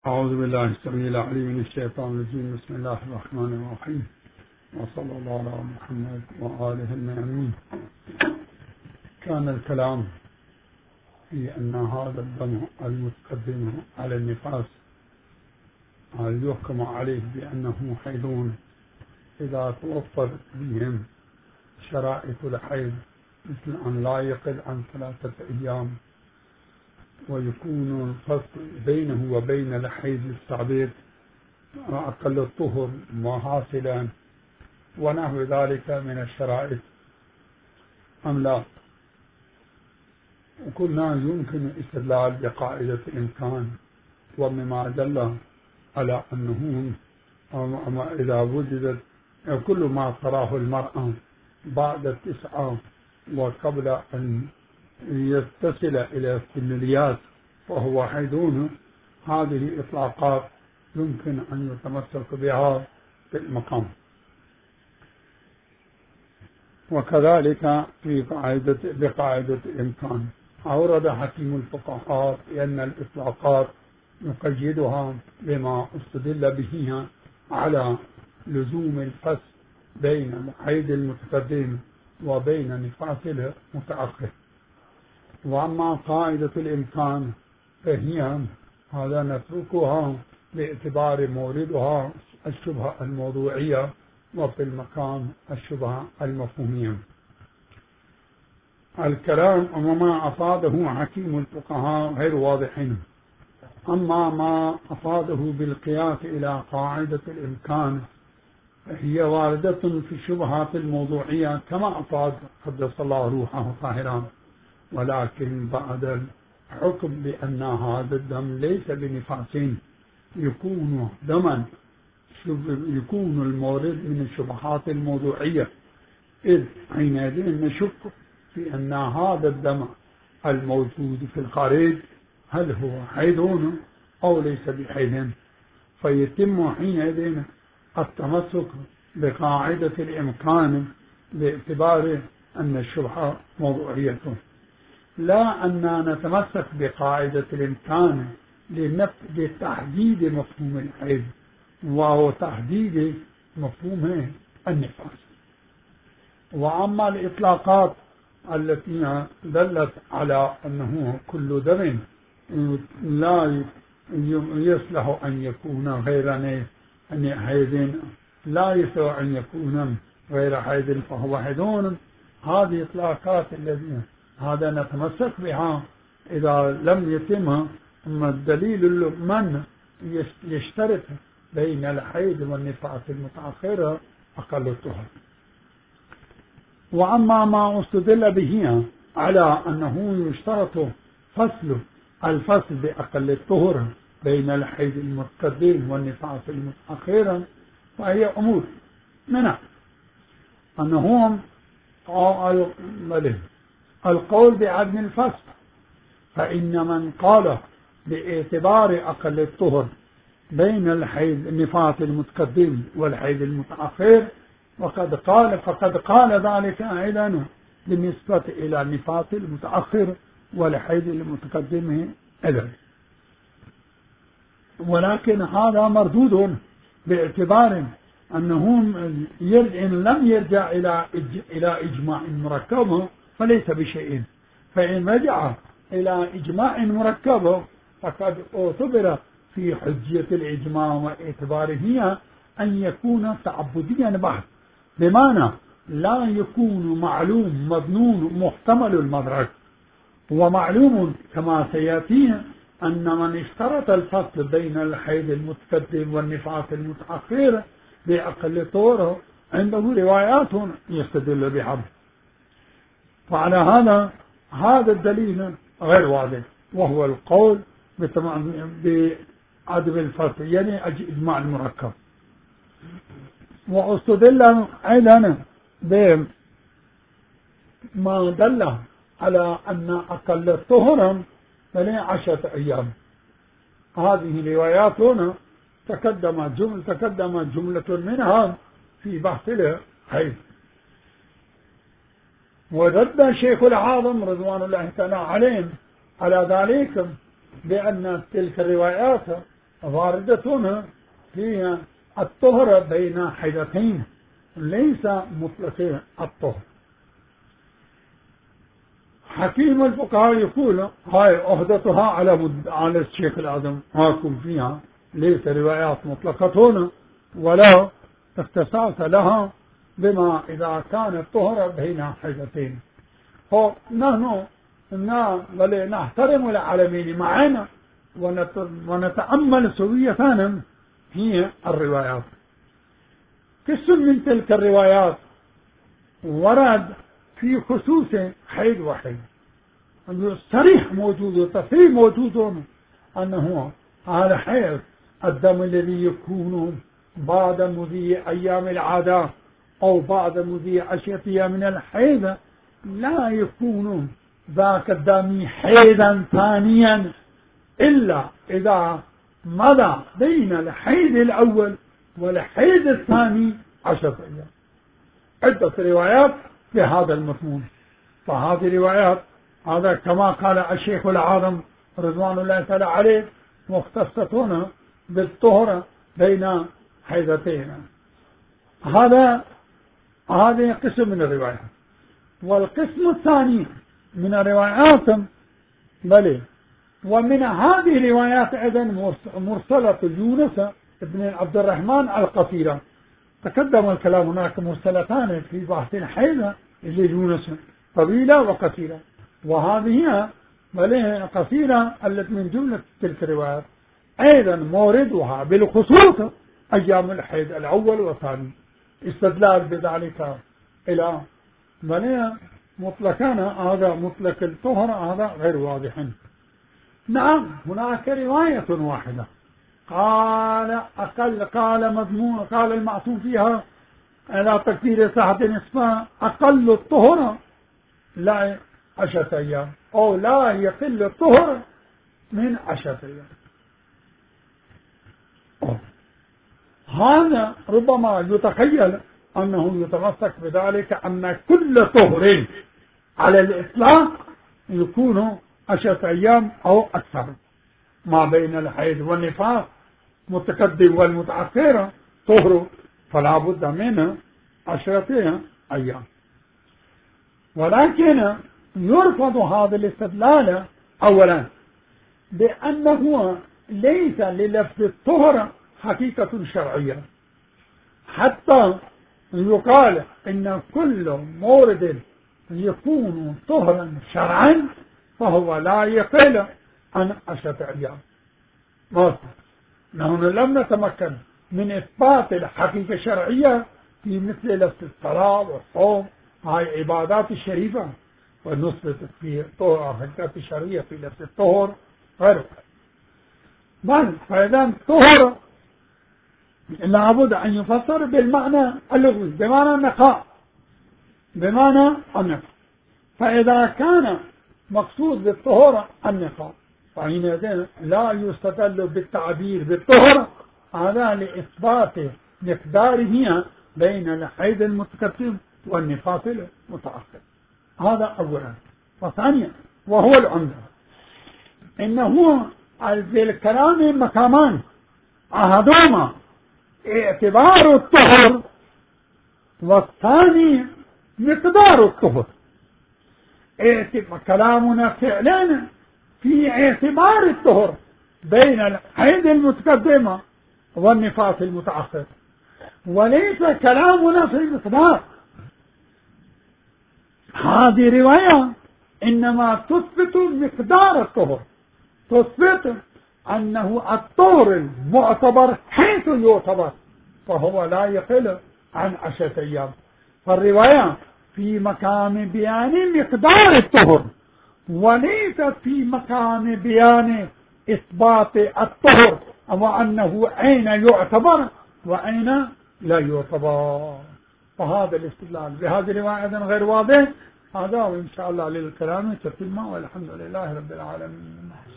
أعوذ بالله السميع العليم من الشيطان الرجيم. بسم الله الرحمن الرحيم، وصلى الله على محمد وآله الميامين. كان الكلام في أن هذا الدم المتقدم على النفاس هل يحكم عليه بأنه حيضون إذا توفرت بهم شرائط الحيض، مثل أن لا يقل عن 3 أيام، ويكون الفصل بينه وبين الحيض السابق أقل الطهر محاصلا ونحو ذلك من الشرائط أم لا. وقلنا يمكن استدلال بقاعدة الإمكان، ومما دل على أنه إذا وجدت كل ما تراه المرأة بعد 9 وقبل أن يتصل إلى الكماليات فهو حيضون، هذه إطلاقات يمكن أن يتمسك بها في المقام. وكذلك في بقاعدة الإمكان أورد حكيم الفقهاء بأن الإطلاقات نقيدها بما استدل به على لزوم الفصل بين الحيض المتقدم وبين نفاس المتأخر. وأما قاعدة الإمكان فهي هذا نتركها باعتبار موردها الشبهة الموضوعية، وفي المقام الشبهة المفهومية. الكلام وما أفاده حكيم الفقهاء غير واضحين. أما ما أفاده بالقياس إلى قاعدة الإمكان هي واردة في الشبهات الموضوعية كما أفاد قدس الله روحه طاهرا، ولكن بعد الحكم بأن هذا الدم ليس بنفاس يكون دما، يكون المورد من الشبهات الموضوعية، إذ حينئذ نشك في أن هذا الدم الموجود في الخارج هل هو حيض أو ليس بحيض، فيتم حينئذ التمسك بقاعدة الإمكان باعتبار أن الشبهة موضوعية، لا أن نتمسك بقاعدة الإمكان لتحديد مفهوم الحيض وهو تحديد مفهوم النفاس. وأما الإطلاقات التي دلت على أنه كل دم لا يصلح أن يكون غير حيض، لا يصلح أن يكون غير حيض فهو حيضون، هذه إطلاقات الذين هذا نتمسك بها إذا لم يتم الدليل من يشترط بين الحيض والنفاس المتأخرة أقل الطهر. وأما ما استدل به على أنه يشترط الفصل بأقل الطهر بين الحيض المتقدم والنفاس المتأخرة فهي أمور منها أنهم القول بعدم الفصل، فإن من قال باعتبار أقل الطهر بين النفاس المتقدم والحيض المتأخر فقد قال ذلك أيضا بالنسبة إلى النفاس المتأخر والحيض المتقدم أيضا، ولكن هذا مردود باعتبار أنه إن لم يرجع إلى إجماع مركب فليس بشيء، فإن رجع إلى إجماع مركب فقد اعتبر في حجية الإجماع واعتباره أن يكون تعبديا بحت، بمعنى لا يكون معلوم مظنون محتمل المدرك. ومعلوم كما سيأتي أن من اشترط الفصل بين الحيض المتقدم والنفاس المتأخر بأقل طهر عنده روايات يستدل بها، فعلى هذا الدليل غير واضح، وهو القول بعدم الفصل يعني إجماع المركب. واستدل أيضا بما دل على أن أقل الطهر 10 أيام. هذه روايات هنا تقدم جملة منها في بحث الحيض. ورد شيخ العاظم رضوان الله تعالى عليهم على ذلك بأن تلك الروايات واردة فيها الطهر بين حيضتين ليس مطلق الطهر. حكيم الفقهاء يقول هاي عهدتها على الشيخ الأعظم حاكم فيها، ليس روايات مطلقة هنا ولا اختصاص لها بما إذا كان الطهر بين حيضتين. نحن نحترم العالمين معنا ونتأمل سوية هي الروايات. قسم من تلك الروايات ورد في خصوص حيض وحيض، صريح موجود وتصريح موجود أنه على حيض الدم الذي يكون بعد مضي أيام العادة أو بعد مضي 10 أيام من الحيض لا يكون ذاك الدم حيضا ثانيا إلا إذا مضى بين الحيض الأول والحيض الثاني 10 أيام. عدة روايات في هذا المضمون، فهذه روايات هذا كما قال الشيخ الأعظم رضوان الله تعالى عليه مختصة بالطهر بين حيضتين. هذا قسم من الروايات. والقسم الثاني من الروايات ومن هذه الروايات أيضا مرسلة يونس بن عبد الرحمن القصيرة. تقدم الكلام هناك مرسلتان في بحث الحيض ليونس، طويلة وقصيرة، وهذه قصيرة التي من جملة تلك الروايات. أيضا موردها بالخصوص أيام الحيض الأول والثاني، استدلال بذلك إلى مطلقان هذا مطلق الطهر هذا غير واضح. نعم هناك رواية واحدة قال المعصوم فيها على تقدير صحة نصفها أقل الطهر لا 10 أيام أو لا يقل الطهر من 10 أيام. هذا ربما يتخيل أنه يتمسك بذلك أن كل طهر على الإطلاق يكون 10 أيام أو أكثر، ما بين الحيض والنفاس متقدم والمتأخر طهر، فلا بد من 10 أيام. ولكن يرفض هذا الاستدلال أولا بأنه ليس للفظ الطهر حقيقة شرعية، حتى يقال إن كل مورد يكون طهرا شرعا فهو لا يقل عن 10 أيام. نحن لم نتمكن من إثبات الحقيقة الشرعية في مثل لفظ الصلاة والصوم، هاي عبادات الشريفة، ونثبت في الحقيقة الشرعية في لفظ الطهر غيره. فإذا الطهر لابد أن يفسر بالمعنى اللغوي، بمعنى النقاء، فإذا كان مقصود بالطهر النقاء فحينئذ لا يستدل بالتعبير بالطهر هذا لإثبات مقداره بين الحيض المتقدم والنفاس المتأخر. هذا أولا. وثانيا وهو العمدة إنه في الكلام مقامان، أحدهما اعتبار الطهر والثاني مقدار الطهر. كلامنا فعلا في اعتبار الطهر بين الحيض المتقدمة والنفاس المتأخر، وليس كلامنا في المقدار. هذه رواية إنما تثبت مقدار الطهر، تثبت أنه الطهر المعتبر حيث يعتبر فهو لا يقل عن 10 أيام. فالرواية في مقام بيان مقدار الطهر وليس في مقام بيان إثبات الطهر وأنه أين يعتبر وأين لا يعتبر. فهذا الاستدلال بهذه الرواية غير واضح. هذا وإن شاء الله للكلام تتم، والحمد لله رب العالمين.